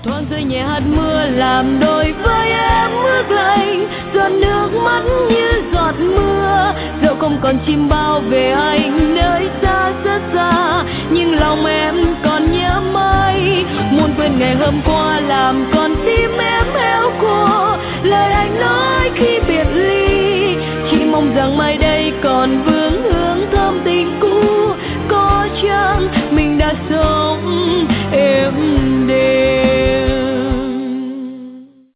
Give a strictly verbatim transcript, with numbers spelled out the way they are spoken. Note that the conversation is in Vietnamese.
thoáng rơi nhẹ hạt mưa làm đôi với em ướt lạnh, giọt nước mắt như giọt mưa. Dẫu không còn chim bao về anh nơi xa rất xa, nhưng lòng em còn nhớ mãi. Muốn quên ngày hôm qua làm